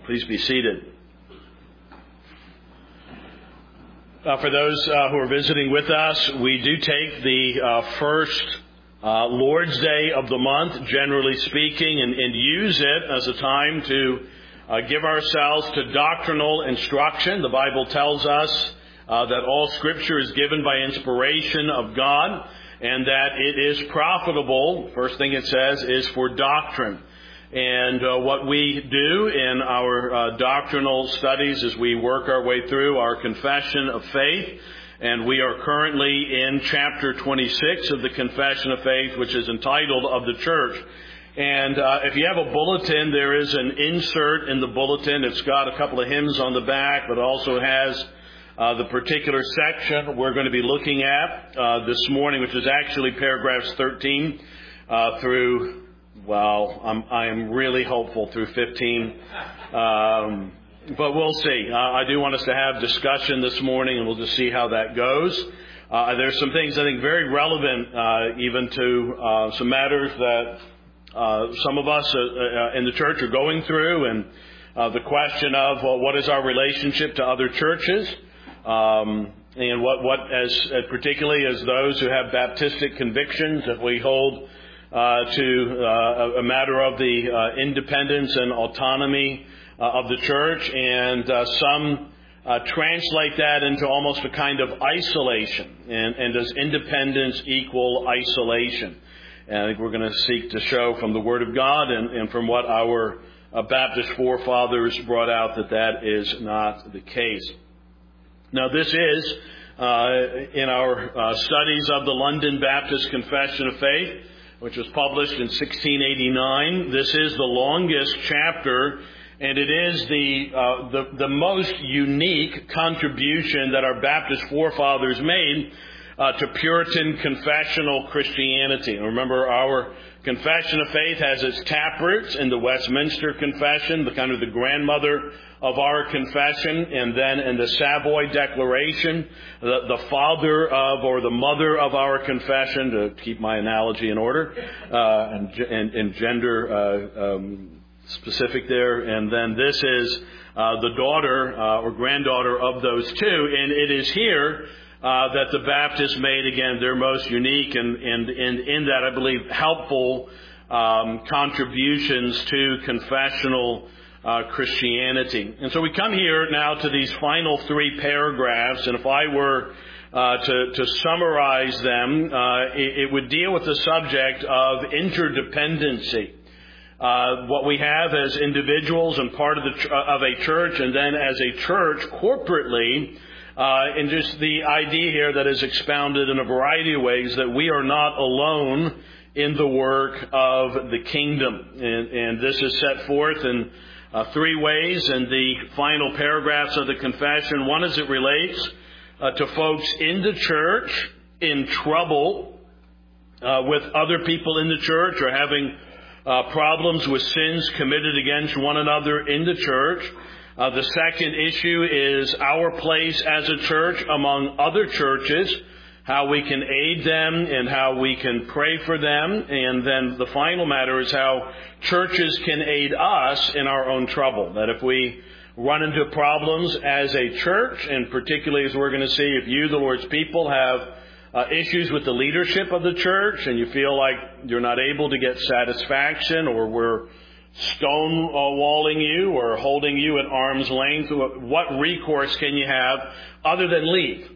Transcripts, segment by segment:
Please be seated. For those who are visiting with us, we do take the first Lord's Day of the month, generally speaking, and use it as a time to give ourselves to doctrinal instruction. The Bible tells us that all Scripture is given by inspiration of God, and that it is profitable, first thing it says, is for doctrine. And what we do in our doctrinal studies is we work our way through our confession of faith, and we are currently in chapter 26 of the Confession of Faith, which is entitled Of the Church. And if you have a bulletin, there is an insert in the bulletin. It's got a couple of hymns on the back, but also has the particular section we're going to be looking at this morning, which is actually paragraphs 13 through... Well, I am really hopeful through 15, but we'll see. I do want us to have discussion this morning, and we'll just see how that goes. There's some things I think very relevant even to some matters that some of us in the church are going through, and the question of, well, what is our relationship to other churches, and what as particularly as those who have Baptistic convictions, that we hold to a matter of the independence and autonomy of the church, and some translate that into almost a kind of isolation. And does independence equal isolation? And I think we're going to seek to show from the Word of God and from what our Baptist forefathers brought out that is not the case. Now, this is in our studies of the London Baptist Confession of Faith, which was published in 1689. This is the longest chapter, and it is the most unique contribution that our Baptist forefathers made to Puritan confessional Christianity. And remember, our Confession of Faith has its taproots in the Westminster Confession, the kind of the grandmother of our confession, and then in the Savoy Declaration, the father of or the mother of our confession, to keep my analogy in order, and gender specific there. And then this is the daughter or granddaughter of those two, and it is here that the Baptists made, again, their most unique and in that, I believe, helpful contributions to confessional Christianity. And so we come here now to these final three paragraphs, and if I were to summarize them, it would deal with the subject of interdependency. What we have as individuals and part of a church, and then as a church corporately, and just the idea here that is expounded in a variety of ways, that we are not alone in the work of the kingdom. And this is set forth in three ways in the final paragraphs of the confession. One is it relates to folks in the church in trouble with other people in the church, or having problems with sins committed against one another in the church. The second issue is our place as a church among other churches, how we can aid them and how we can pray for them. And then the final matter is how churches can aid us in our own trouble. That if we run into problems as a church, and particularly as we're going to see, if you, the Lord's people, have issues with the leadership of the church and you feel like you're not able to get satisfaction, or we're stonewalling you or holding you at arm's length, what recourse can you have other than leave?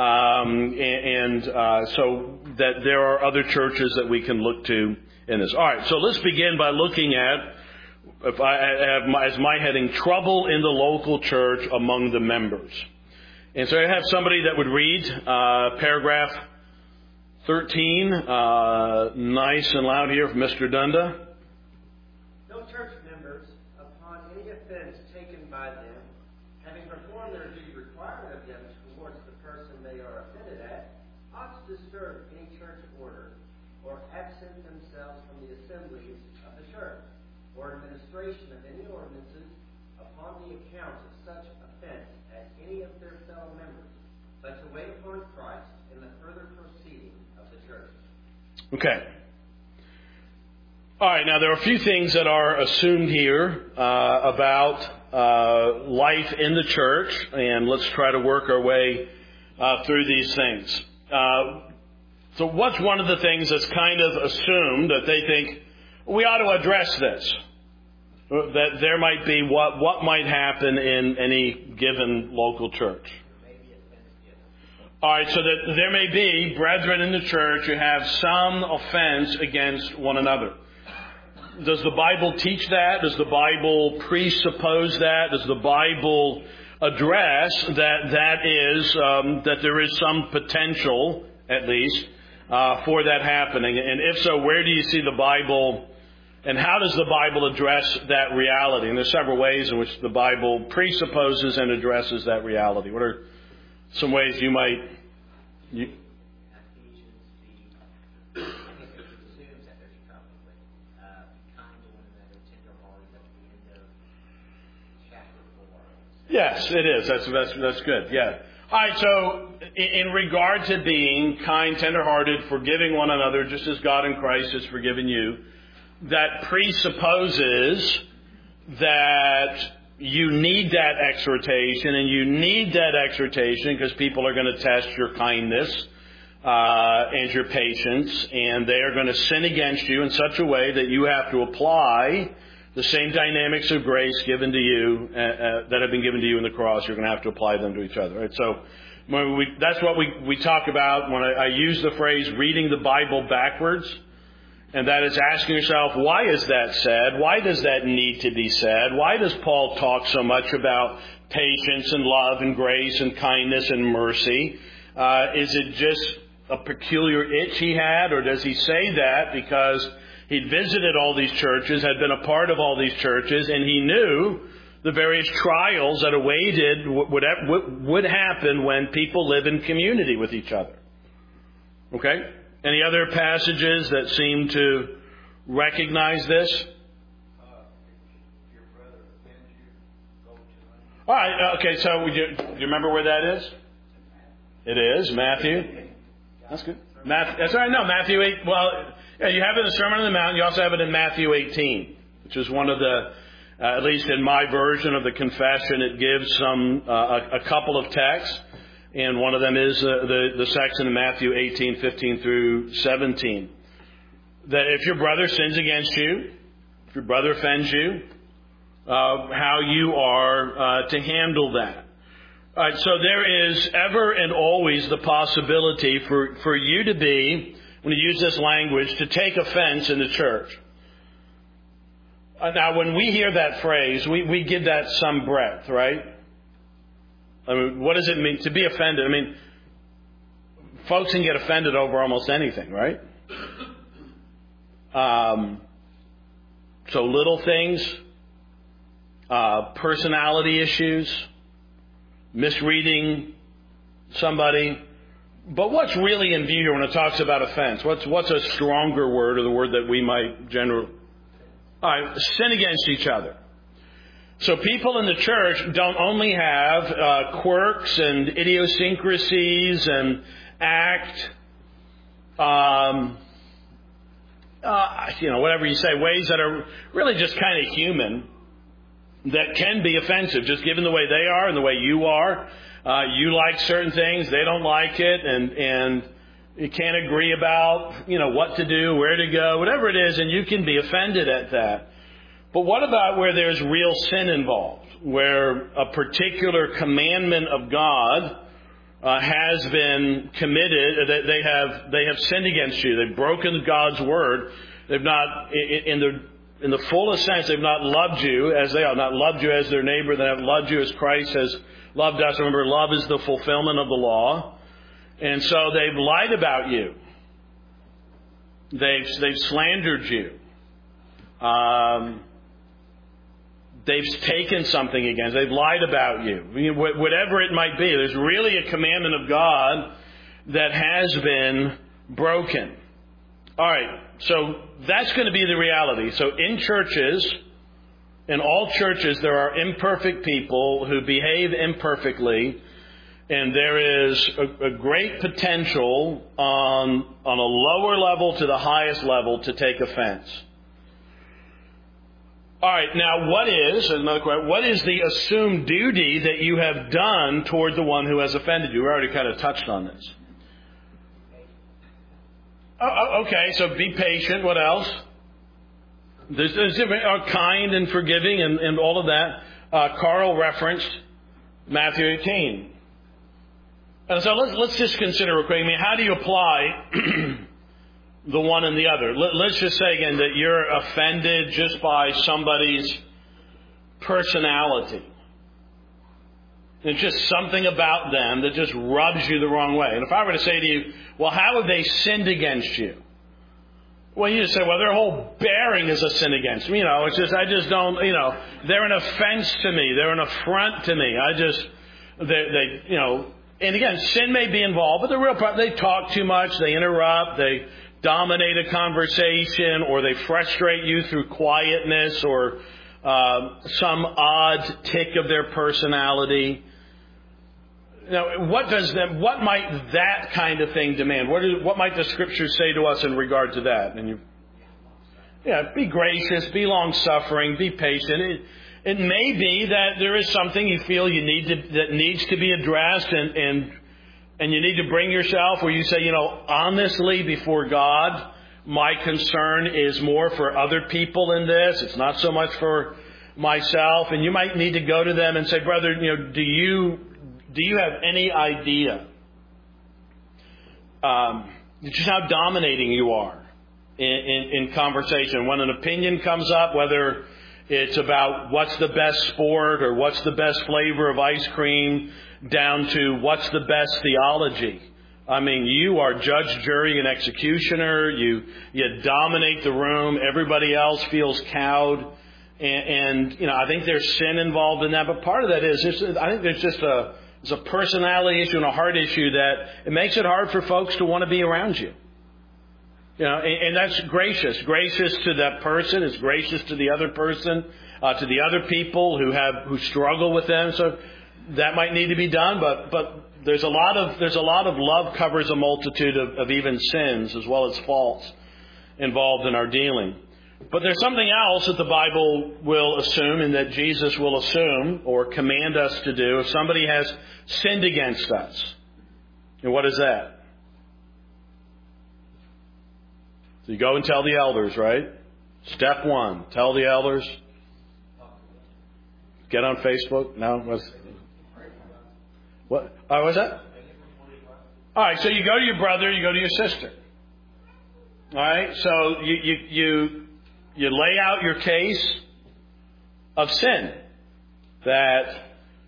So that there are other churches that we can look to in this. All right, so let's begin by looking at, if I have as my heading, trouble in the local church among the members. And so I have somebody that would read paragraph 13, nice and loud here from Mr. Dunda. No church members, upon any offense taken by them, having performed their duty required of them towards the person they are offended at, ought to disturb any church order, or absent themselves from the assemblies of the church, or administration of any ordinances upon the account of such offense as any of their fellow members, but to wait upon Christ in the further proceeding of the church. Okay. All right, now there are a few things that are assumed here about life in the church, and let's try to work our way through these things. So what's one of the things that's kind of assumed that they think we ought to address this? That there might be what might happen in any given local church. All right, so that there may be brethren in the church who have some offense against one another. Does the Bible teach that? Does the Bible presuppose that? Does the Bible address that there is some potential, at least, for that happening? And if so, where do you see the Bible, and how does the Bible address that reality? And there's several ways in which the Bible presupposes and addresses that reality. What are some ways you might... Yes, it is. That's good. Yeah. All right. So, in regard to being kind, tenderhearted, forgiving one another, just as God in Christ has forgiven you, that presupposes that you need that exhortation, and you need that exhortation because people are going to test your kindness and your patience, and they are going to sin against you in such a way that you have to apply the same dynamics of grace given to you that have been given to you in the cross. You're going to have to apply them to each other. Right? So that's what we talk about when I use the phrase reading the Bible backwards. And that is asking yourself, why is that said? Why does that need to be said? Why does Paul talk so much about patience and love and grace and kindness and mercy? Is it just a peculiar itch he had, or does he say that because he'd visited all these churches, had been a part of all these churches, and he knew the various trials that awaited would happen when people live in community with each other? Okay? Any other passages that seem to recognize this? If your brother offends you, go to him. All right. Okay. So do you remember where that is? It is Matthew. That's good. That's all right. No, Matthew 8. Well, yeah, you have it in the Sermon on the Mount. You also have it in Matthew 18, which is one of the, at least in my version of the confession, it gives a couple of texts. And one of them is the section in Matthew 18, 15 through 17. That if your brother sins against you, if your brother offends you, how you are to handle that. All right, so there is ever and always the possibility for you to be, when you use this language, to take offense in the church. Now, when we hear that phrase, we give that some breadth, right? I mean, what does it mean to be offended? I mean, folks can get offended over almost anything, right? So little things, personality issues, misreading somebody. But what's really in view here when it talks about offense? What's a stronger word, or the word that we might generally... All right, sin against each other. So people in the church don't only have quirks and idiosyncrasies and whatever you say, ways that are really just kind of human, that can be offensive, just given the way they are and the way you are. You like certain things, they don't like it, and you can't agree about, what to do, where to go, whatever it is, and you can be offended at that. But what about where there's real sin involved, where a particular commandment of God has been committed, that they have sinned against you, they've broken God's word, they've not, in the fullest sense, they've not loved you as they are, not loved you as their neighbor, they have loved you as Christ has loved us. Remember, love is the fulfillment of the law. And so they've lied about you. They've slandered you. They've taken something against. They've lied about you. Whatever it might be, there's really a commandment of God that has been broken. All right, so that's going to be the reality. So in churches, in all churches, there are imperfect people who behave imperfectly, and there is a great potential on a lower level to the highest level to take offense. All right, now what is the assumed duty that you have done toward the one who has offended you? We already kind of touched on this. Okay, so be patient. What else? There's different, kind and forgiving and all of that. Carl referenced Matthew 18. And so let's just consider real quick. I mean, how do you apply the one and the other? Let's just say again that you're offended just by somebody's personality. It's just something about them that just rubs you the wrong way. And if I were to say to you, well, how have they sinned against you? Well, you just say, well, their whole bearing is a sin against me. It's just, I just don't, they're an offense to me. They're an affront to me. And again, sin may be involved, but the real problem, they talk too much, they interrupt, they dominate a conversation, or they frustrate you through quietness or some odd tick of their personality. Now, what might that kind of thing demand? What might the Scriptures say to us in regard to that? And be gracious, be long-suffering, be patient. It may be that there is something you feel that needs to be addressed, and you need to bring yourself where you say, honestly before God, my concern is more for other people in this. It's not so much for myself. And you might need to go to them and say, brother, do you have any idea just how dominating you are in conversation? When an opinion comes up, whether it's about what's the best sport or what's the best flavor of ice cream, down to what's the best theology. I mean, you are judge, jury, and executioner. You dominate the room. Everybody else feels cowed. And I think there's sin involved in that. But part of that is, I think there's just it's a personality issue and a heart issue that it makes it hard for folks to want to be around you. And that's gracious to that person. It's gracious to the other person, to the other people who struggle with them. So that might need to be done. But there's a lot of love covers a multitude of even sins as well as faults involved in our dealing. But there's something else that the Bible will assume and that Jesus will assume or command us to do if somebody has sinned against us. And what is that? So you go and tell the elders, right? Step one, tell the elders. Get on Facebook? No? What? Oh, what's that? All right, so you go to your brother, you go to your sister. All right, so you lay out your case of sin. That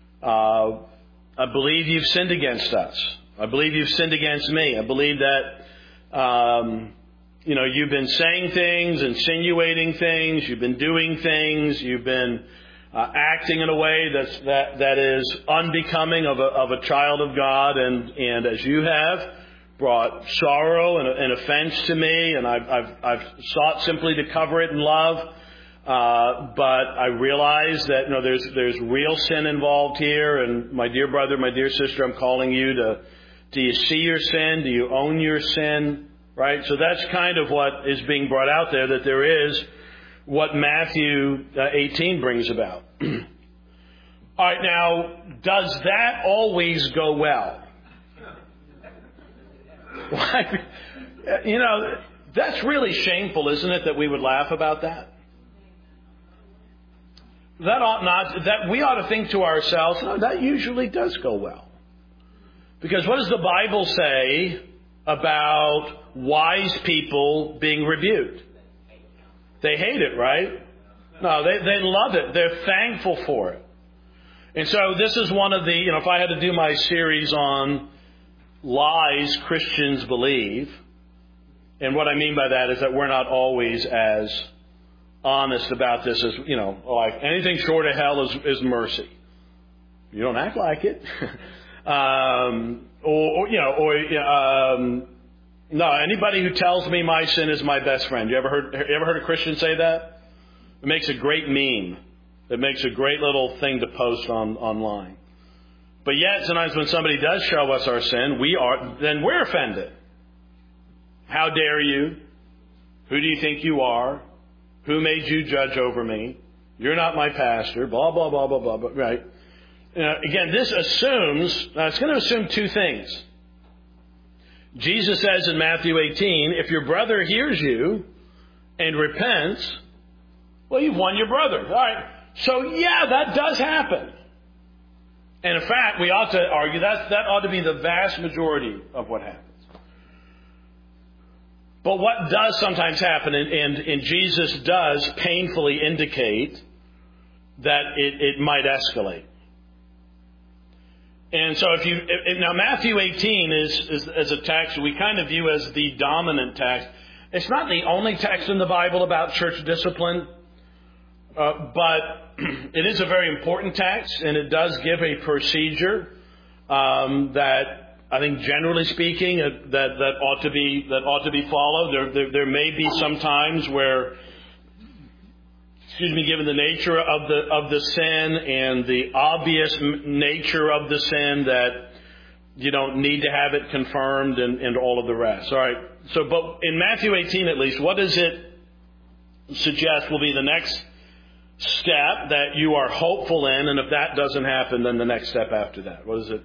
I believe you've sinned against us. I believe you've sinned against me. I believe that you've been saying things, insinuating things, you've been doing things, you've been acting in a way that is unbecoming of a child of God, and as you have brought sorrow and offense to me, and I've sought simply to cover it in love, but I realize that there's real sin involved here, and my dear brother, my dear sister, I'm calling you do you see your sin? Do you own your sin? Right? So that's kind of what is being brought out there, that there is what Matthew 18 brings about. All right, now, does that always go well? That's really shameful, isn't it, that we would laugh about that? That we ought to think to ourselves, no, that usually does go well. Because what does the Bible say about wise people being rebuked? They hate it, right? No, they love it. They're thankful for it. And so this is one of the, if I had to do my series on lies Christians believe, and what I mean by that is that we're not always as honest about this as, like anything short of hell is mercy. You don't act like it. No, anybody who tells me my sin is my best friend. You ever heard a Christian say that? It makes a great meme. It makes a great little thing to post online. But yet, sometimes when somebody does show us our sin, we're offended. How dare you? Who do you think you are? Who made you judge over me? You're not my pastor, blah, blah, blah, blah, blah, blah, right? Again, this assumes, it's going to assume two things. Jesus says in Matthew 18, if your brother hears you and repents, well, you've won your brother. All right. So, yeah, that does happen. And in fact, we ought to argue that ought to be the vast majority of what happens. But what does sometimes happen, and Jesus does painfully indicate that it might escalate. And so now Matthew 18 is a text we kind of view as the dominant text. It's not the only text in the Bible about church discipline, but it is a very important text, and it does give a procedure that I think, generally speaking, that ought to be followed. There may be some times where, given the nature of the sin and the obvious nature of the sin, that you don't need to have it confirmed and all of the rest. All right. So, but in Matthew 18, at least, what does it suggest will be the next step that you are hopeful in? And if that doesn't happen, then the next step after that. What is it?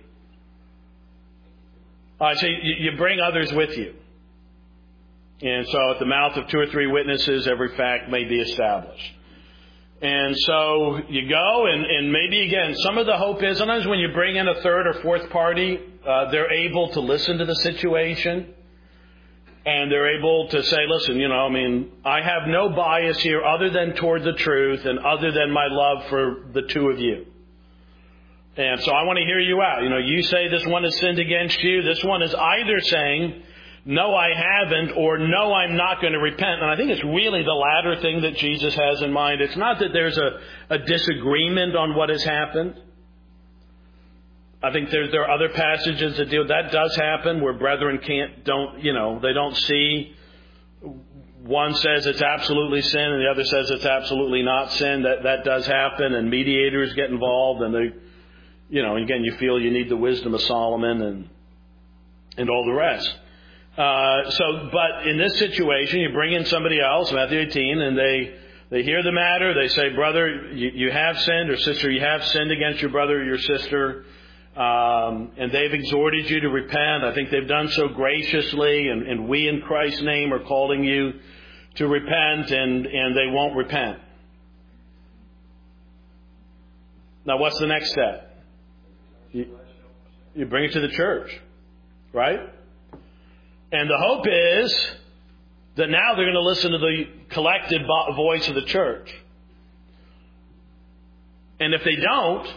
All right, so you bring others with you. And so at the mouth of 2 or 3 witnesses, every fact may be established. And so you go, and maybe, again, some of the hope is, sometimes when you bring in a third or fourth party, they're able to listen to the situation. And they're able to say, listen, I have no bias here other than toward the truth and other than my love for the two of you. And so I want to hear you out. You say this one has sinned against you. This one is either saying, no, I haven't, or no, I'm not going to repent. And I think it's really the latter thing that Jesus has in mind. It's not that there's a disagreement on what has happened. I think there are other passages that deal. That does happen where brethren they don't see. One says it's absolutely sin, and the other says it's absolutely not sin. That does happen, and mediators get involved, and they. Again, you feel you need the wisdom of Solomon and all the rest. But in this situation, you bring in somebody else, Matthew 18, and they hear the matter. They say, brother, you have sinned, or sister, you have sinned against your brother or your sister, and they've exhorted you to repent. I think they've done so graciously, and we in Christ's name are calling you to repent, and they won't repent. Now, what's the next step? You bring it to the church, right? And the hope is that now they're going to listen to the collective voice of the church. And if they don't,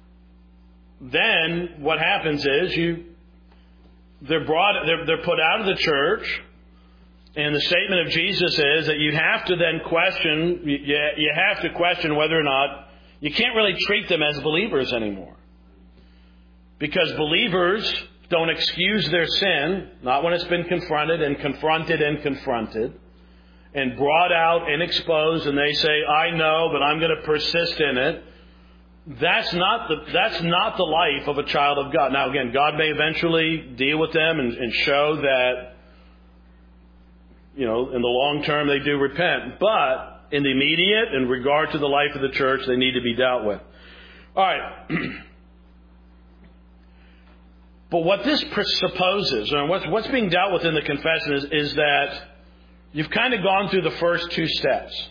then what happens is they're put out of the church. And the statement of Jesus is that you have to then question. You have to question whether or not you can't really treat them as believers anymore. Because believers don't excuse their sin, not when it's been confronted and confronted and brought out and exposed, and they say, I know, but I'm going to persist in it. That's not the life of a child of God. Now, again, God may eventually deal with them and show that, in the long term they do repent. But in the immediate, in regard to the life of the church, they need to be dealt with. All right. But what this presupposes, and what's being dealt with in the confession is that you've kind of gone through the first 2 steps.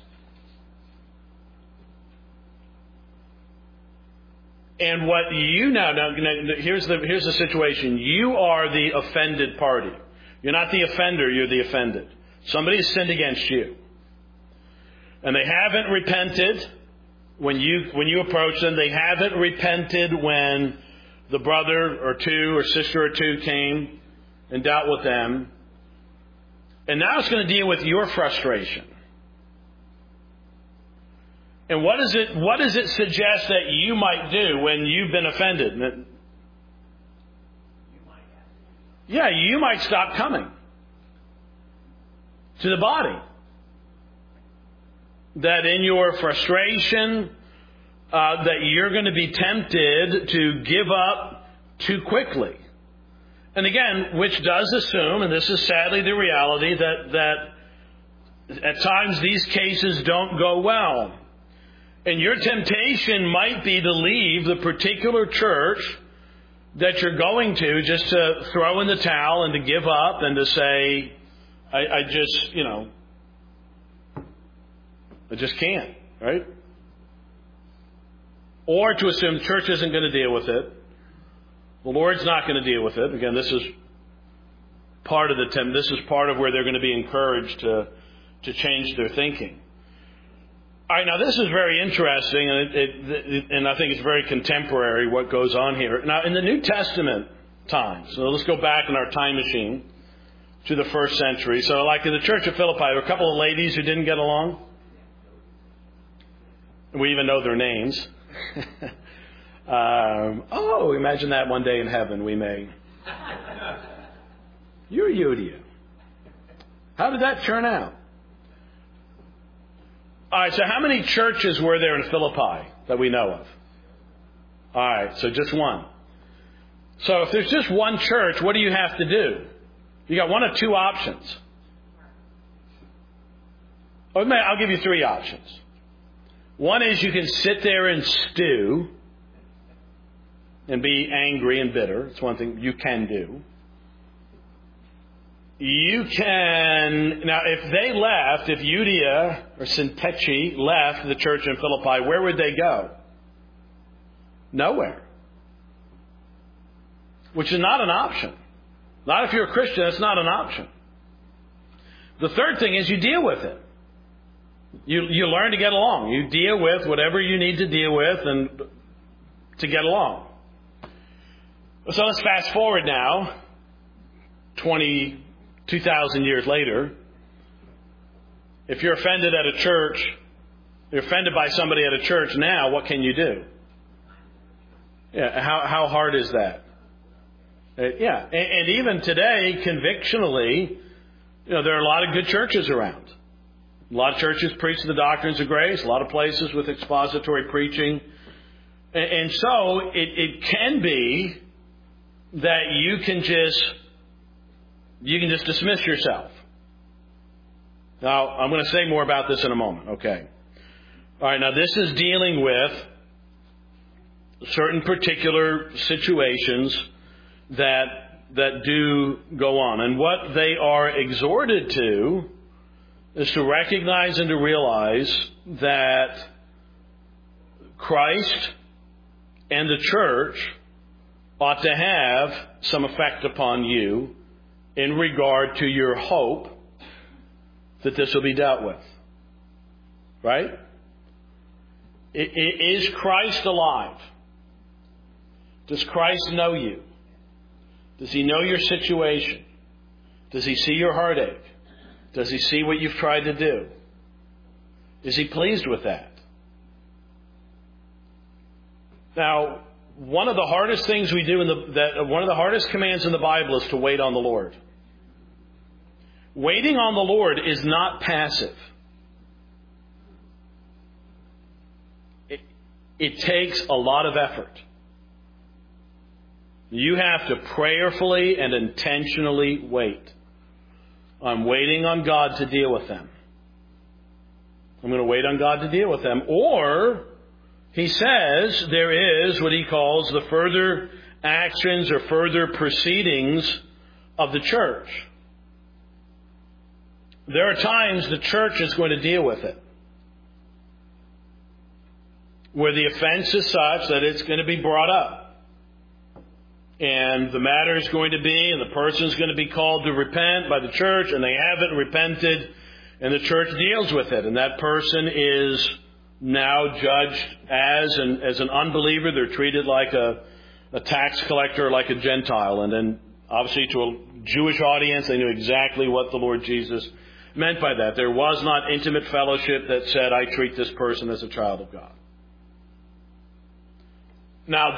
And what you now here's the situation. You are the offended party. You're not the offender, you're the offended. Somebody has sinned against you. And they haven't repented when you approach them. They haven't repented when the brother or 2 or sister or 2 came and dealt with them. And now it's going to deal with your frustration. And what does it suggest that you might do when you've been offended? You might stop coming to the body. That in your frustration, that you're going to be tempted to give up too quickly. And again, which does assume, and this is sadly the reality, that at times these cases don't go well. And your temptation might be to leave the particular church that you're going to just to throw in the towel and to give up and to say, I just can't, right? Or to assume the church isn't going to deal with it. The Lord's not going to deal with it. Again, this is part of this is part of where they're going to be encouraged to change their thinking. All right, now this is very interesting, and I think it's very contemporary what goes on here. Now, in the New Testament times, so let's go back in our time machine to the first century. So, like in the Church of Philippi, there were a couple of ladies who didn't get along. We even know their names. Imagine that one day in heaven, we may. You're Euodia. How did that turn out? All right, so how many churches were there in Philippi that we know of? All right, so just one. So if there's just one church, what do you have to do? You got one of two options. I'll give you three options. One is you can sit there and stew and be angry and bitter. It's one thing you can do. You can, now if they left, if Euodia or Syntyche left the church in Philippi, where would they go? Nowhere. Which is not an option. Not if you're a Christian, that's not an option. The third thing is you deal with it. You learn to get along. You deal with whatever you need to deal with and to get along. So let's fast forward now, 2,000 years later. If you're offended at a church, you're offended by somebody at a church now, what can you do? Yeah, how hard is that? Yeah, and even today, convictionally, there are a lot of good churches around. A lot of churches preach the doctrines of grace. A lot of places with expository preaching. And so it can be that you can just dismiss yourself. Now, I'm going to say more about this in a moment. Okay. All right. Now, this is dealing with certain particular situations that do go on. And what they are exhorted to is to recognize and to realize that Christ and the church ought to have some effect upon you in regard to your hope that this will be dealt with. Right? Is Christ alive? Does Christ know you? Does He know your situation? Does He see your heartache? Does He see what you've tried to do? Is He pleased with that? Now, one of the hardest things we do one of the hardest commands in the Bible is to wait on the Lord. Waiting on the Lord is not passive. It takes a lot of effort. You have to prayerfully and intentionally wait. I'm waiting on God to deal with them. I'm going to wait on God to deal with them. Or, He says there is what He calls the further actions or further proceedings of the church. There are times the church is going to deal with it, where the offense is such that it's going to be brought up. And the matter is going to be, and the person is going to be called to repent by the church, and they haven't repented, and the church deals with it. And that person is now judged as an unbeliever. They're treated like a tax collector, like a Gentile. And then, obviously, to a Jewish audience, they knew exactly what the Lord Jesus meant by that. There was not intimate fellowship that said, I treat this person as a child of God. Now,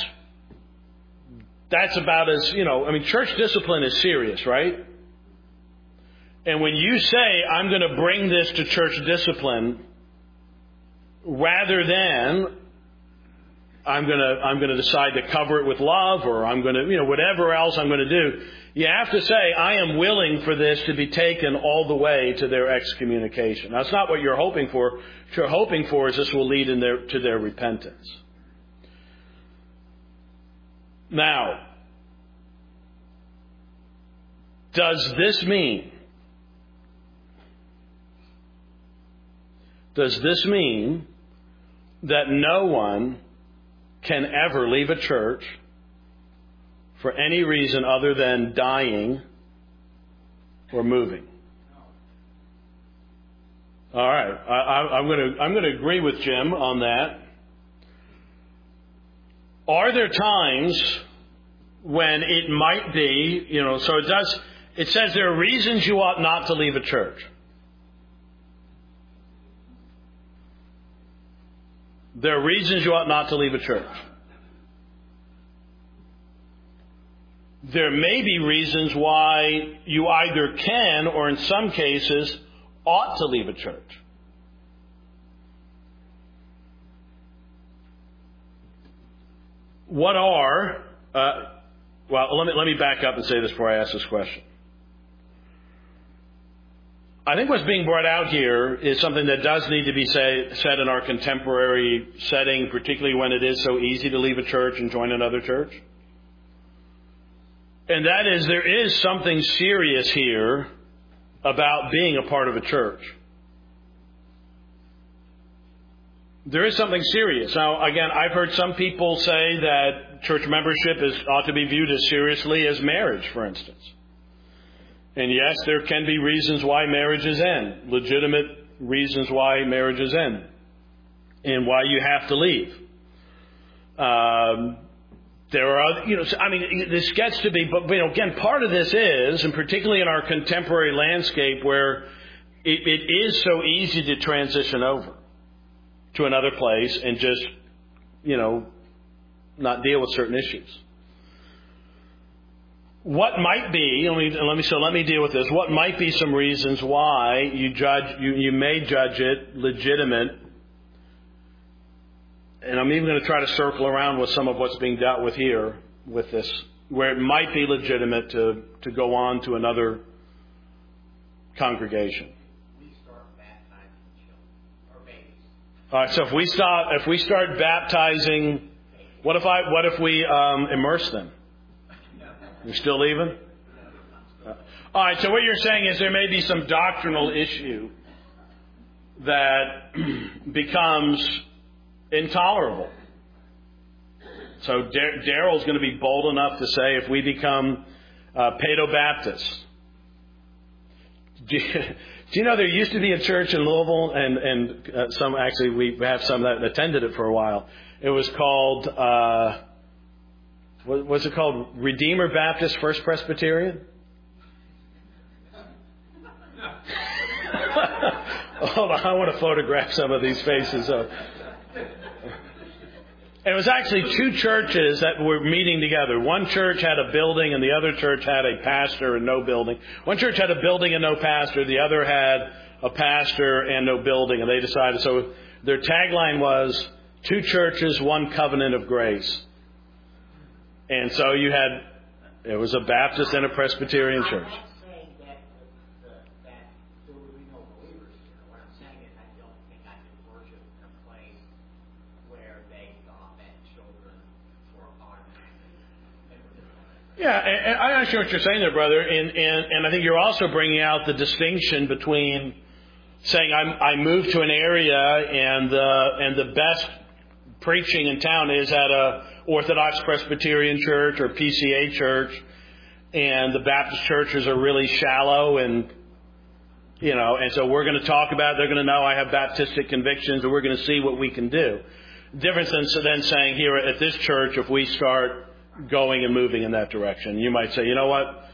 that's about as, church discipline is serious, right? And when you say, I'm going to bring this to church discipline, rather than I'm going to decide to cover it with love, or I'm going to, whatever else I'm going to do. You have to say, I am willing for this to be taken all the way to their excommunication. That's not what you're hoping for. What you're hoping for is this will lead to their repentance. Now, does this mean that no one can ever leave a church for any reason other than dying or moving? All right, I'm going to agree with Jim on that. Are there times when it might be, so it says there are reasons you ought not to leave a church. There are reasons you ought not to leave a church. There may be reasons why you either can or in some cases ought to leave a church. What are, let me back up and say this before I ask this question. I think what's being brought out here is something that does need to be said in our contemporary setting, particularly when it is so easy to leave a church and join another church. And that is, there is something serious here about being a part of a church. There is something serious. Now, again, I've heard some people say that church membership ought to be viewed as seriously as marriage, for instance. And yes, there can be reasons why marriages end, legitimate reasons why marriages end, and why you have to leave. There are, this gets to be, but again, part of this is, and particularly in our contemporary landscape where it is so easy to transition over to another place and just, not deal with certain issues. What might be, let me deal with this. What might be some reasons why you may judge it legitimate? And I'm even going to try to circle around with some of what's being dealt with here with this, where it might be legitimate to go on to another congregation. We start baptizing children or babies. All right. So if we start baptizing, what if we immerse them? You still leaving? All right, so what you're saying is there may be some doctrinal issue that becomes intolerable. So Daryl's going to be bold enough to say if we become Paedo-Baptists. Do you know there used to be a church in Louisville, and some actually we have some that attended it for a while. It was called... what was it called? Redeemer Baptist First Presbyterian? Hold on, I want to photograph some of these faces. And it was actually two churches that were meeting together. One church had a building and the other church had a pastor and no building. One church had a building and no pastor. The other had a pastor and no building. And they decided, so their tagline was, 2 churches, 1 covenant of grace. And so it was a Baptist and a Presbyterian church. I'm not saying that there would be no believers here. What I'm saying is I don't think I can worship in a place where they thought that children were automatically. Yeah, and I understand what you're saying there, brother. And I think you're also bringing out the distinction between saying I moved to an area and the best preaching in town is at a Orthodox Presbyterian church or PCA church, and the Baptist churches are really shallow, and so we're going to talk about it. They're going to know I have Baptistic convictions, and we're going to see what we can do. Difference than saying here at this church, if we start going and moving in that direction, you might say, you know what?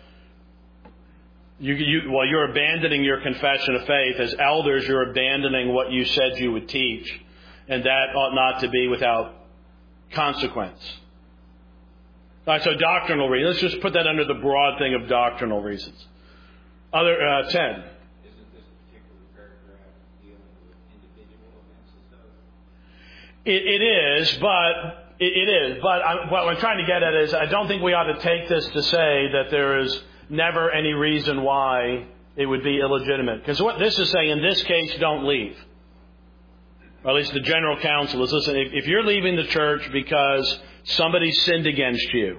You're abandoning your confession of faith. As elders, you're abandoning what you said you would teach, and that ought not to be without consequence. All right, so doctrinal reasons. Let's just put that under the broad thing of doctrinal reasons. Ted. Isn't this particular paragraph dealing with individual offenses, though? It is, but It is, but what I'm trying to get at is I don't think we ought to take this to say that there is never any reason why it would be illegitimate. Because what this is saying, in this case, don't leave. Or at least the general counsel is, listen, if you're leaving the church because somebody sinned against you,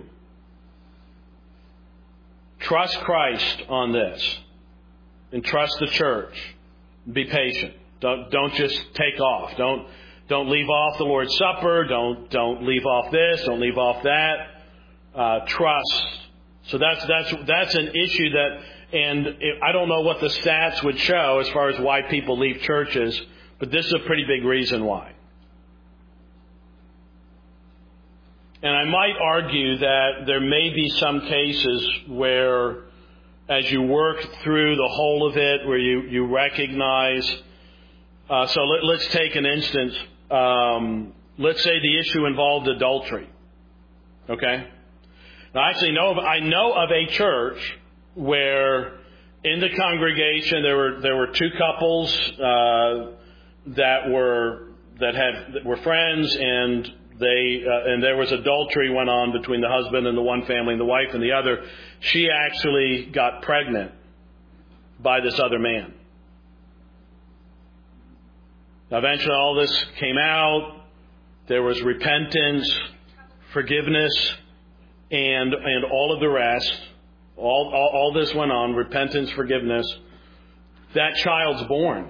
trust Christ on this. And trust the church. Be patient. Don't just take off. Don't leave off the Lord's Supper. Don't leave off this. Don't leave off that. Trust. So that's an issue that, and I don't know what the stats would show as far as why people leave churches, but this is a pretty big reason why. And I might argue that there may be some cases where, as you work through the whole of it, where you recognize. So let's take an instance. Let's say the issue involved adultery. Okay. Now, I know of a church where in the congregation there were two couples that were friends, and there was adultery went on between the husband and the one family and the wife and the other. She actually got pregnant by this other man. Now, eventually all this came out. There was repentance, forgiveness, and all of the rest. All this went on, repentance, forgiveness. That child's born.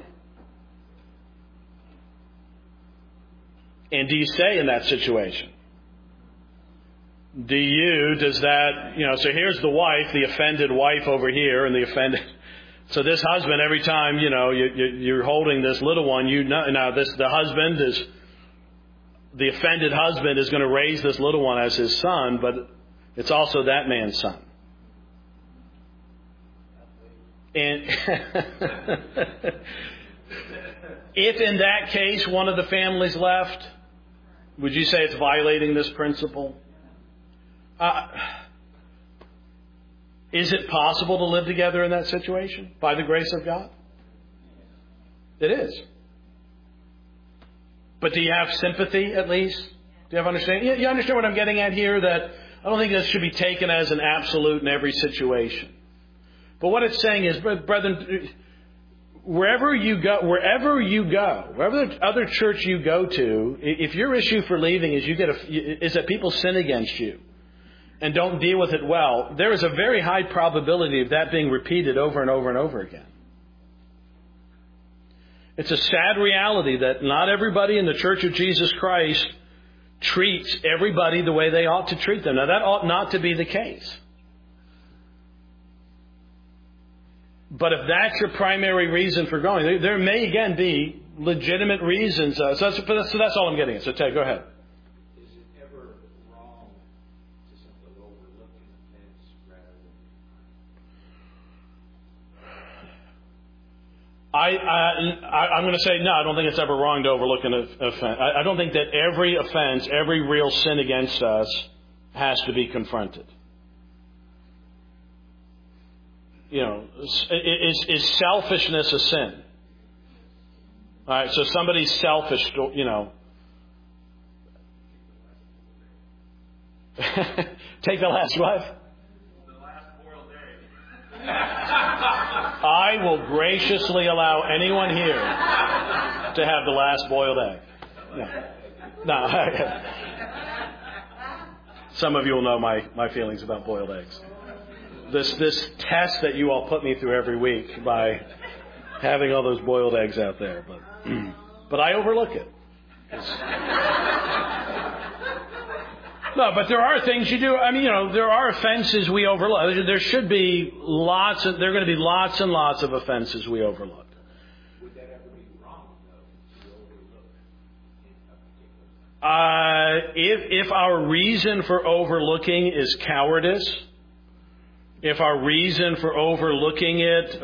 And do you stay in that situation? Does that, so here's the wife, the offended wife over here, and the offended. So this husband, every time, you're holding this little one, the offended husband is going to raise this little one as his son, but it's also that man's son. And if in that case one of the families left, would you say it's violating this principle? Is it possible to live together in that situation by the grace of God? It is. But do you have sympathy at least? Do you have understanding? You understand what I'm getting at here? That I don't think this should be taken as an absolute in every situation. But what it's saying is, brethren, wherever the other church you go to, if your issue for leaving is that people sin against you and don't deal with it well, there is a very high probability of that being repeated over and over and over again. It's a sad reality that not everybody in the Church of Jesus Christ treats everybody the way they ought to treat them. Now, that ought not to be the case. But if that's your primary reason for going, there may again be legitimate reasons. So that's all I'm getting at. So Ted, go ahead. Is it ever wrong to simply overlook an offense rather than... I'm going to say no. I don't think it's ever wrong to overlook an offense. I don't think that every offense, every real sin against us, has to be confronted. Is selfishness a sin? All right, so somebody's selfish, Take the last what? The last boiled egg. I will graciously allow anyone here to have the last boiled egg. No. Some of you will know my feelings about boiled eggs. This test that you all put me through every week by having all those boiled eggs out there, but I overlook it. No, but there are things you do. There are offenses we overlook. There should be there are going to be lots and lots of offenses we overlook. Would that ever be wrong, though, to overlook in a particular? If our reason for overlooking is cowardice, if our reason for overlooking it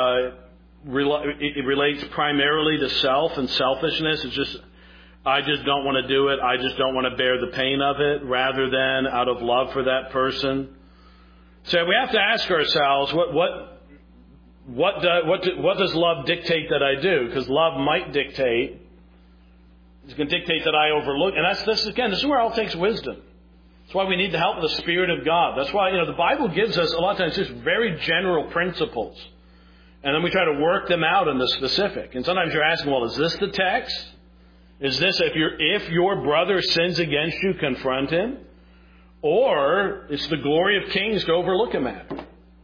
relates primarily to self and selfishness, I just don't want to do it. I just don't want to bear the pain of it, rather than out of love for that person. So we have to ask ourselves, what does love dictate that I do? Because love might dictate It's going to dictate that I overlook. And this is where it all takes wisdom. That's why we need the help of the Spirit of God. That's why, the Bible gives us a lot of times just very general principles. And then we try to work them out in the specific. And sometimes you're asking, well, is this the text? Is this, if your brother sins against you, confront him? Or it's the glory of kings to overlook a matter.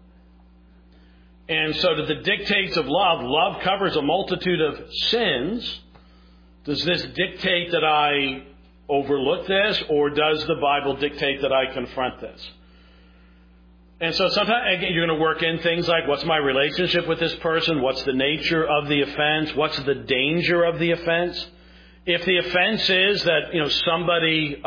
And so to the dictates of love covers a multitude of sins. Does this dictate that I overlook this, or does the Bible dictate that I confront this? And so sometimes, again, you're going to work in things like, what's my relationship with this person? What's the nature of the offense? What's the danger of the offense? If the offense is that, somebody,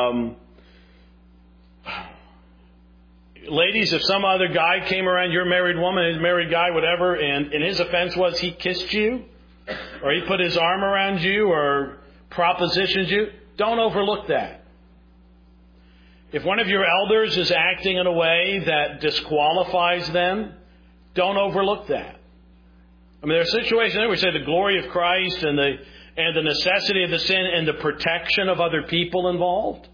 ladies, if some other guy came around, you're a married woman, he's a married guy, whatever, and his offense was he kissed you, or he put his arm around you, or propositioned you, don't overlook that. If one of your elders is acting in a way that disqualifies them, don't overlook that. I mean, there are situations where we say the glory of Christ and the necessity of the sin and the protection of other people involved.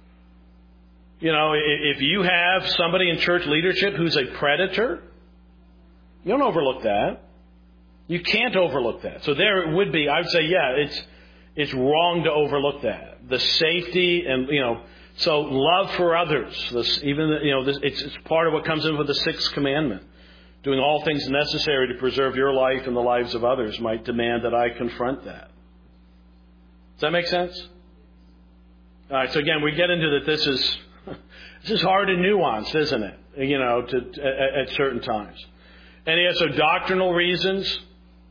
If you have somebody in church leadership who's a predator, you don't overlook that. You can't overlook that. So there would be, I would say, it's wrong to overlook that. The safety and, so love for others. It's part of what comes in with the sixth commandment. Doing all things necessary to preserve your life and the lives of others might demand that I confront that. Does that make sense? All right. So again, we get into that. This is hard and nuanced, isn't it? At certain times. And so doctrinal reasons.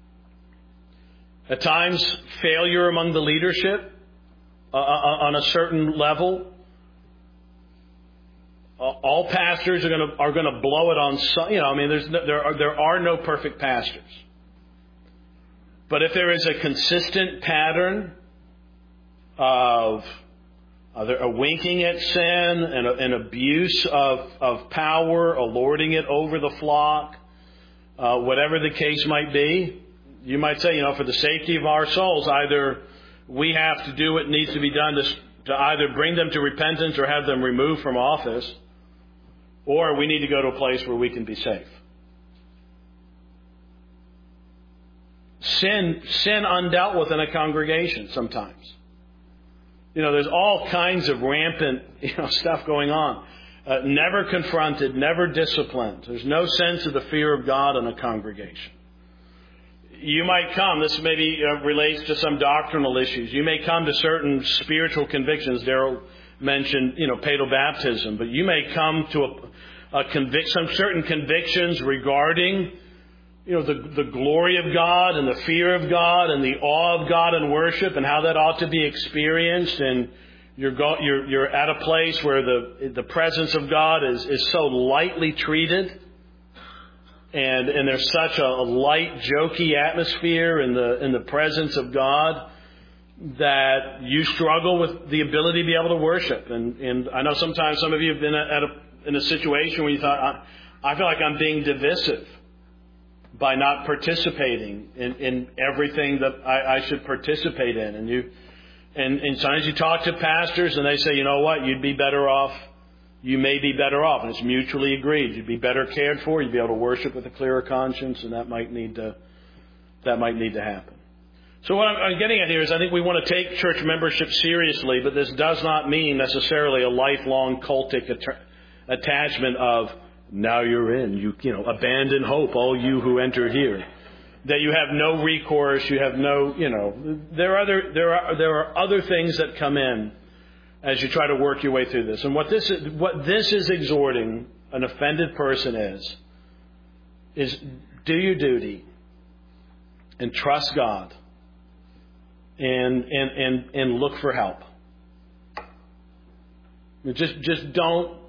At times, failure among the leadership on a certain level. All pastors are going to blow it on some. There are no perfect pastors. But if there is a consistent pattern of a winking at sin and an abuse of power, a lording it over the flock, whatever the case might be, you might say, for the safety of our souls, either we have to do what needs to be done to either bring them to repentance or have them removed from office, or we need to go to a place where we can be safe. Sin undealt with in a congregation sometimes. There's all kinds of rampant, stuff going on. Never confronted, never disciplined. There's no sense of the fear of God in a congregation. You might come, this maybe relates to some doctrinal issues. You may come to certain spiritual convictions. Darrell mentioned, paedo baptism, but you may come to some certain convictions regarding, the glory of God and the fear of God and the awe of God and worship and how that ought to be experienced. And you're at a place where the presence of God is so lightly treated. And there's such a light, jokey atmosphere in the presence of God that you struggle with the ability to be able to worship. And I know sometimes some of you have been in a situation where you thought, I feel like I'm being divisive by not participating in everything that I should participate in. And sometimes you talk to pastors and they say, you know what, you'd be better off. You may be better off, and it's mutually agreed. You'd be better cared for. You'd be able to worship with a clearer conscience, and that might need to happen. So what I'm getting at here is I think we want to take church membership seriously, but this does not mean necessarily a lifelong cultic attachment of now you're in. You abandon hope, all you who enter here. That you have no recourse. You have no. There are other things that come in as you try to work your way through this. And what this is exhorting an offended person is do your duty and trust God and look for help. Just don't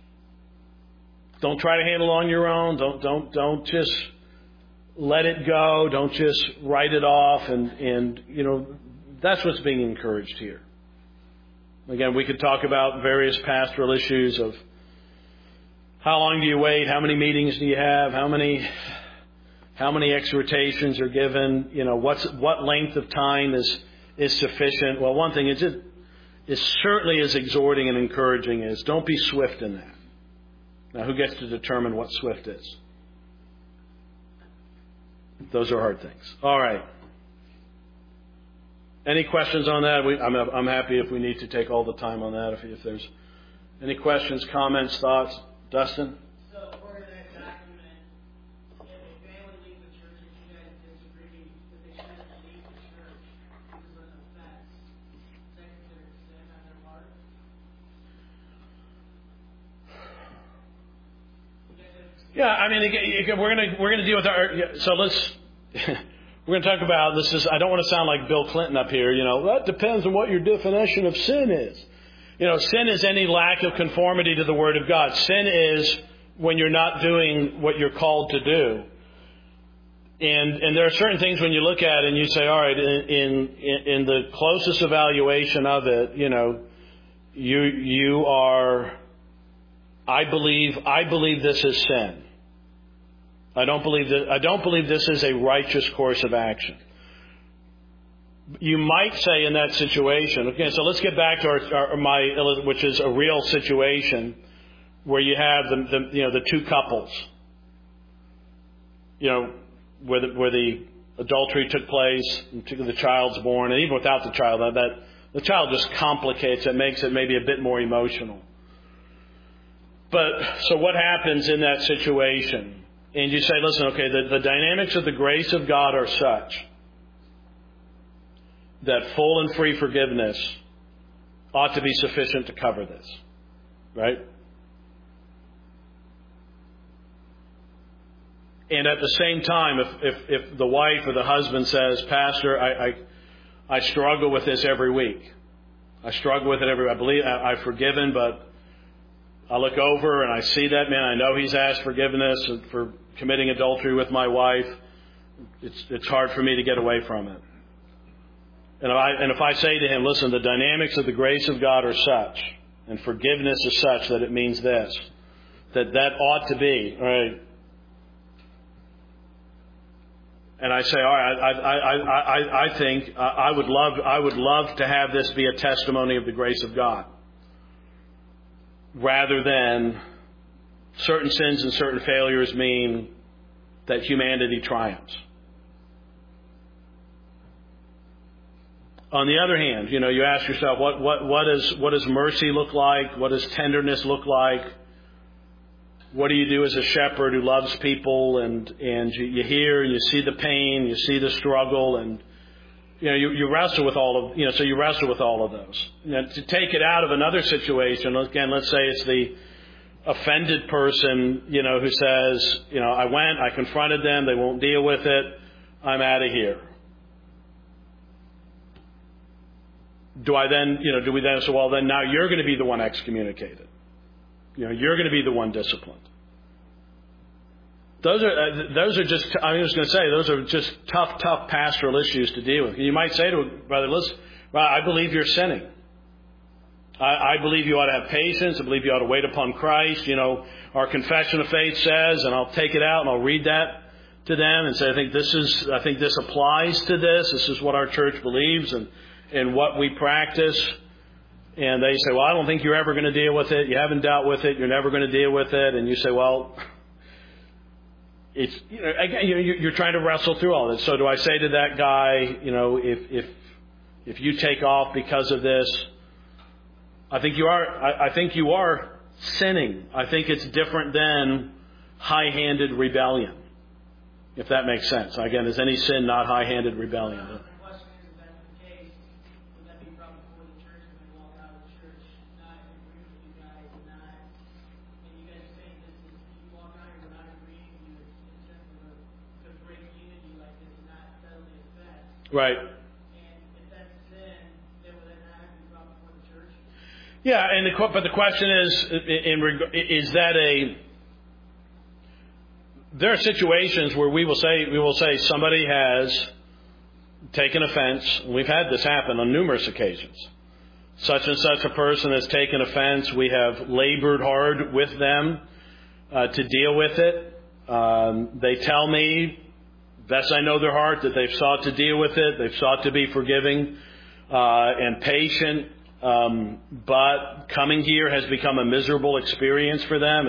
try to handle it on your own. Don't just let it go. Don't just write it off. And that's what's being encouraged here. Again, we could talk about various pastoral issues of how long do you wait, how many meetings do you have, how many exhortations are given, what length of time is is sufficient. Well, one thing is certainly as exhorting and encouraging is don't be swift in that. Now, who gets to determine what swift is? Those are hard things. All right. Any questions on that? I'm happy if we need to take all the time on that. If there's any questions, comments, thoughts. Dustin? So, according to that document, if a family leaves the church and you guys disagree that they shouldn't leave the church because of an offense, is that considered sin on their part? Yeah, I mean, we're gonna deal with so let's we're gonna talk about this. I don't want to sound like Bill Clinton up here. That depends on what your definition of sin is. Sin is any lack of conformity to the Word of God. Sin is when you're not doing what you're called to do. And there are certain things when you look at it and you say, all right, in the closest evaluation of it, you are. I believe this is sin. I don't believe this is a righteous course of action. You might say in that situation, okay, so let's get back to which is a real situation where you have the two couples, where the adultery took place, and the child's born, and even without the child, that the child just complicates it, makes it maybe a bit more emotional. But so what happens in that situation? And you say, listen, okay, the dynamics of the grace of God are such that full and free forgiveness ought to be sufficient to cover this, right? And at the same time, if the wife or the husband says, Pastor, I struggle with this every week. I struggle with it I believe I've forgiven, but I look over and I see that man. I know he's asked forgiveness for committing adultery with my wife. It's hard for me to get away from it. And if I say to him, listen, the dynamics of the grace of God are such, and forgiveness is such that it means this, that ought to be, all right. And I say, all right, I think I would love to have this be a testimony of the grace of God, rather than certain sins and certain failures mean that humanity triumphs. On the other hand, you ask yourself, what does mercy look like? What does tenderness look like? What do you do as a shepherd who loves people and you hear and you see the pain, you see the struggle, and you wrestle with all of so you wrestle with all of those. To take it out of another situation, again, let's say it's the offended person, who says, I confronted them, they won't deal with it, I'm out of here. Do we then say, well, then now you're going to be the one excommunicated? You're going to be the one disciplined. Those are just, I was going to say, those are just tough pastoral issues to deal with. You might say to a brother, listen, I believe you're sinning. I believe you ought to have patience. I believe you ought to wait upon Christ. Our confession of faith says, and I'll take it out and I'll read that to them and say, I think this applies to this. This is what our church believes and what we practice. And they say, well, I don't think you're ever going to deal with it. You haven't dealt with it. You're never going to deal with it. And you say, well, it's, you're trying to wrestle through all this. So do I say to that guy, if you take off because of this, I think you are sinning. I think it's different than high-handed rebellion, if that makes sense. Again, is any sin not high-handed rebellion? The question is, if that's the case, would that be brought before the church when they walk out of the church, not agreeing with you guys, and you guys saying this is, you walk out here, we're not agreeing with you, it's simply to break unity like this and not settle the offense. Right. And if that's sin, then would that not have to be brought before the church? Yeah, but the question is that there are situations where we will say somebody has taken offense. We've had this happen on numerous occasions. Such and such a person has taken offense. We have labored hard with them to deal with it. They tell me, best I know their heart, that they've sought to deal with it. They've sought to be forgiving. and patient. But coming here has become a miserable experience for them.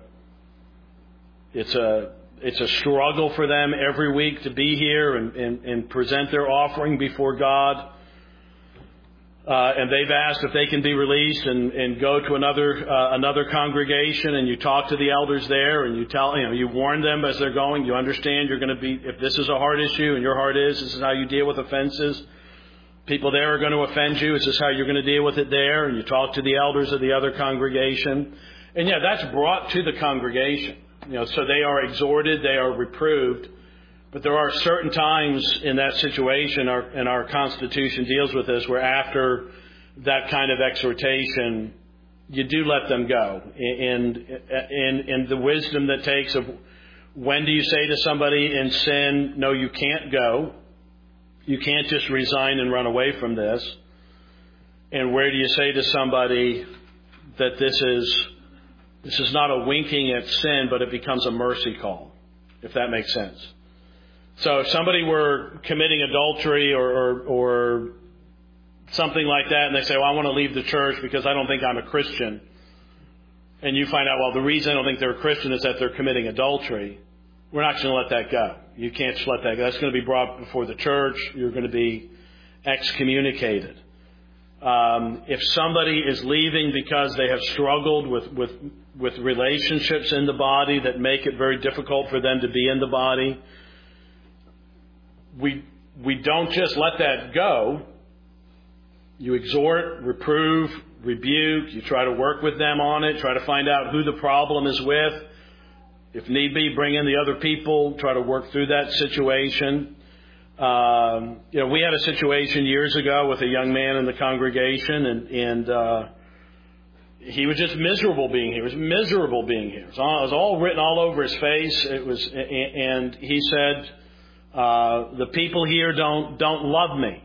It's a struggle for them every week to be here and present their offering before God. And they've asked if they can be released and go to another congregation, and you talk to the elders there and you warn them as they're going. You understand you're going to be, if this is a hard issue and your heart is, this is how you deal with offenses. People there are going to offend you. This is how you're going to deal with it there. And you talk to the elders of the other congregation. And yeah, that's brought to the congregation. So they are exhorted, they are reproved. But there are certain times in that situation, and our Constitution deals with this, where after that kind of exhortation, you do let them go. And the wisdom that takes of when do you say to somebody in sin, no, you can't go. You can't just resign and run away from this. And where do you say to somebody that this is not a winking at sin, but it becomes a mercy call, if that makes sense. So if somebody were committing adultery or something like that, and they say, well, I want to leave the church because I don't think I'm a Christian, and you find out, well, the reason I don't think they're a Christian is that they're committing adultery, we're not going to let that go. You can't just let that go. That's going to be brought before the church. You're going to be excommunicated. If somebody is leaving because they have struggled with relationships in the body that make it very difficult for them to be in the body, we don't just let that go. You exhort, reprove, rebuke. You try to work with them on it. Try to find out who the problem is with. If need be, bring in the other people. Try to work through that situation. We had a situation years ago with a young man in the congregation, and he was just miserable being here. He was miserable being here. It was all written all over his face. And he said, the people here don't love me.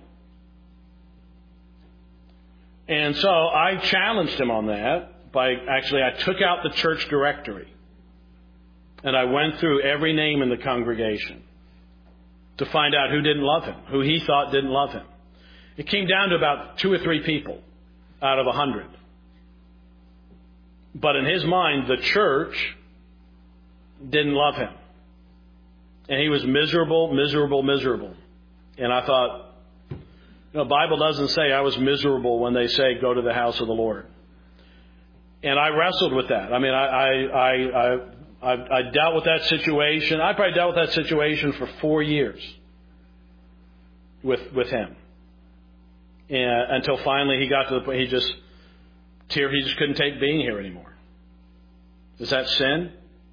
And so I challenged him on that I took out the church directory and I went through every name in the congregation to find out who didn't love him, who he thought didn't love him. It came down to about 2 or 3 people out of 100. But in his mind, the church didn't love him. And he was miserable, miserable, miserable. And I thought, the Bible doesn't say I was miserable when they say go to the house of the Lord. And I wrestled with that. I mean, I dealt with that situation. I probably dealt with that situation for 4 years with him. And until finally he got to the point he just couldn't take being here anymore. Is that sin?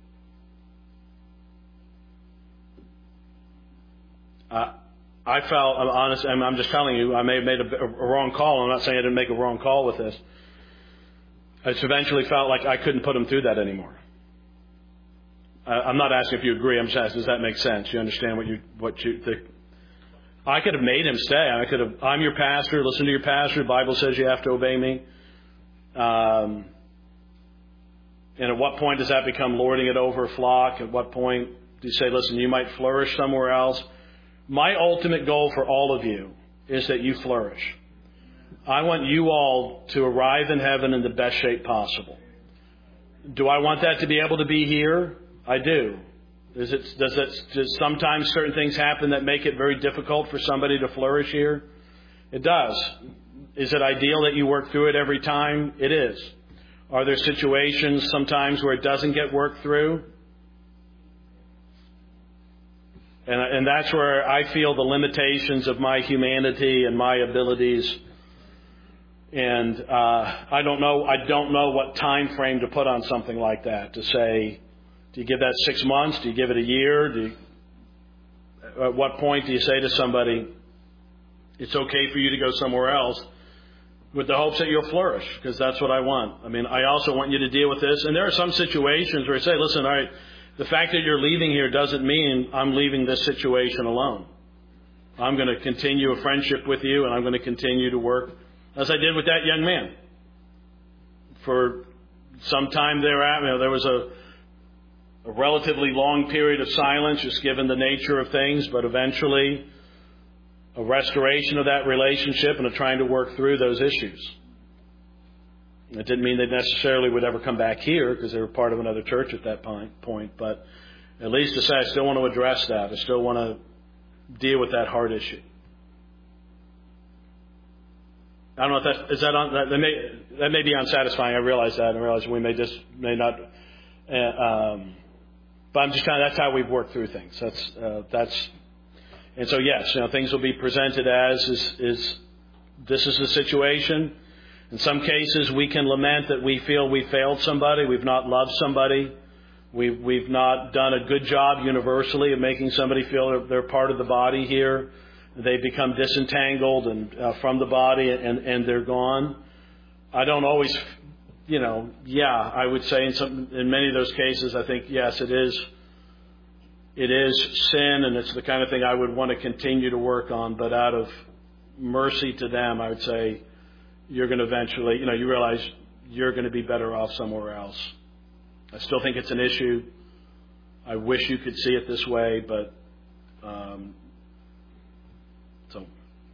I felt, I'm honest, I'm just telling you, I may have made a wrong call. I'm not saying I didn't make a wrong call with this. I just eventually felt like I couldn't put him through that anymore. I'm not asking if you agree. I'm just asking, does that make sense? You understand what you think? I could have made him stay. I'm your pastor. Listen to your pastor. The Bible says you have to obey me. And at what point does that become lording it over a flock? At what point do you say, listen, you might flourish somewhere else? My ultimate goal for all of you is that you flourish. I want you all to arrive in heaven in the best shape possible. Do I want that to be able to be here? I do. Does sometimes certain things happen that make it very difficult for somebody to flourish here? It does. Is it ideal that you work through it every time? It is. Are there situations sometimes where it doesn't get worked through? And that's where I feel the limitations of my humanity and my abilities. And I don't know what time frame to put on something like that. To say, do you give that 6 months? Do you give it a year? At what point do you say to somebody, it's okay for you to go somewhere else, with the hopes that you'll flourish? Because that's what I want. I mean, I also want you to deal with this. And there are some situations where I say, listen, all right, the fact that you're leaving here doesn't mean I'm leaving this situation alone. I'm going to continue a friendship with you, and I'm going to continue to work as I did with that young man. For some time thereafter, there was a relatively long period of silence, just given the nature of things, but eventually a restoration of that relationship and of trying to work through those issues. It didn't mean they necessarily would ever come back here because they were part of another church at that point, but at least to say I still want to address that. I still want to deal with that hard issue. I don't know if that may be unsatisfying. I realize that. I realize we may not. But I'm just that's how we've worked through things. And so yes, things will be presented as is this is the situation. In some cases, we can lament that we feel we failed somebody, we've not loved somebody, we've not done a good job universally of making somebody feel they're part of the body here. They become disentangled and from the body and they're gone. I don't always, I would say in many of those cases, I think, yes, it is sin, and it's the kind of thing I would want to continue to work on. But out of mercy to them, I would say you're going to eventually, you realize you're going to be better off somewhere else. I still think it's an issue. I wish you could see it this way, but so.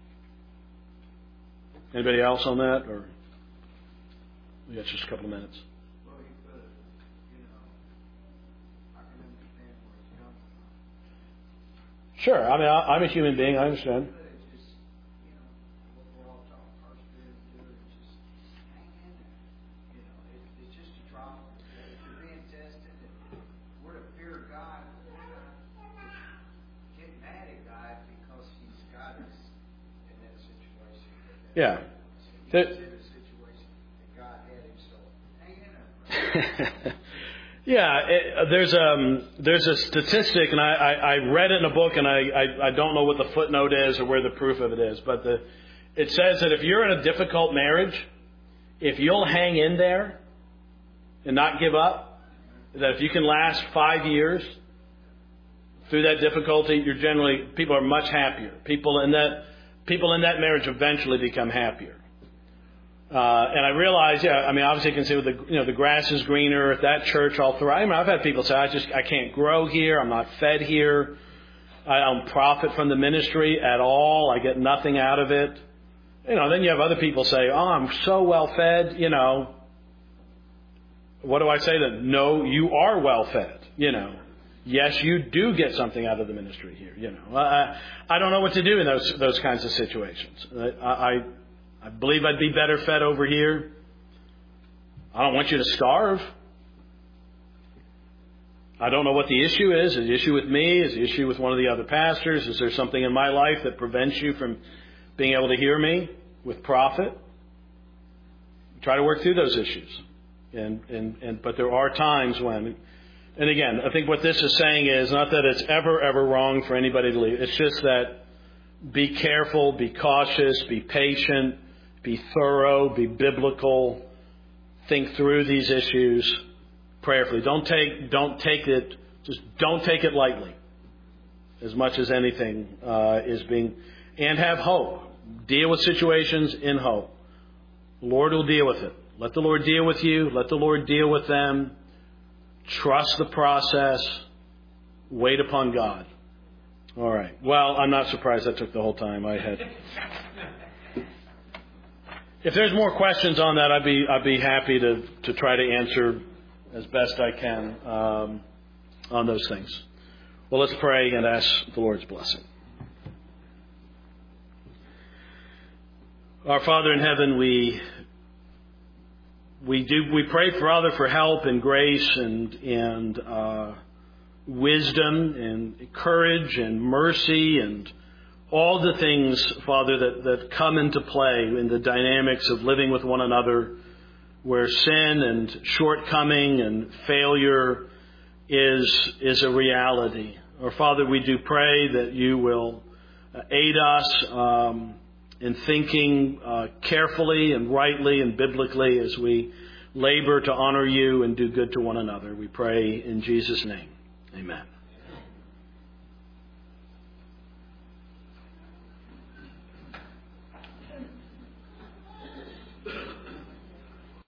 Anybody else on that, or we got just a couple of minutes? Well, he could, I can understand where it's coming from. Sure. I mean, I'm a human being. I understand. But it's just, what we're all taught our spirit to do is just hang in there. It's just a trial. If you're being tested, and we're to fear God, we're not to get mad at God because He's got us in that situation. Yeah. He's in a situation that God had him, so hang in there. Yeah, there's a statistic, and I read it in a book, and I don't know what the footnote is or where the proof of it is, but it says that if you're in a difficult marriage, if you'll hang in there and not give up, that if you can last 5 years through that difficulty, people are much happier. People in that marriage eventually become happier. And I realize, obviously you can see with the grass is greener at that church all through. I've had people say, I can't grow here. I'm not fed here. I don't profit from the ministry at all. I get nothing out of it. Then you have other people say, oh, I'm so well fed. What do I say then? No, you are well fed. Yes, you do get something out of the ministry here. I don't know what to do in those kinds of situations. I believe I'd be better fed over here. I don't want you to starve. I don't know what the issue is. Is the issue with me? Is the issue with one of the other pastors? Is there something in my life that prevents you from being able to hear me with profit? Try to work through those issues. But there are times when, and again, I think what this is saying is not that it's ever wrong for anybody to leave. It's just that be careful, be cautious, be patient, be thorough, be biblical, think through these issues prayerfully. Don't take it lightly as much as anything and have hope. Deal with situations in hope. The Lord will deal with it. Let the Lord deal with you. Let the Lord deal with them. Trust the process. Wait upon God. All right. Well, I'm not surprised that took the whole time. If there's more questions on that, I'd be happy to try to answer as best I can on those things. Well, let's pray and ask the Lord's blessing. Our Father in heaven, we pray, Father, for help and grace and wisdom and courage and mercy and all the things, Father, that come into play in the dynamics of living with one another, where sin and shortcoming and failure is a reality. Or Father, we do pray that you will aid us in thinking carefully and rightly and biblically as we labor to honor you and do good to one another. We pray in Jesus' name. Amen.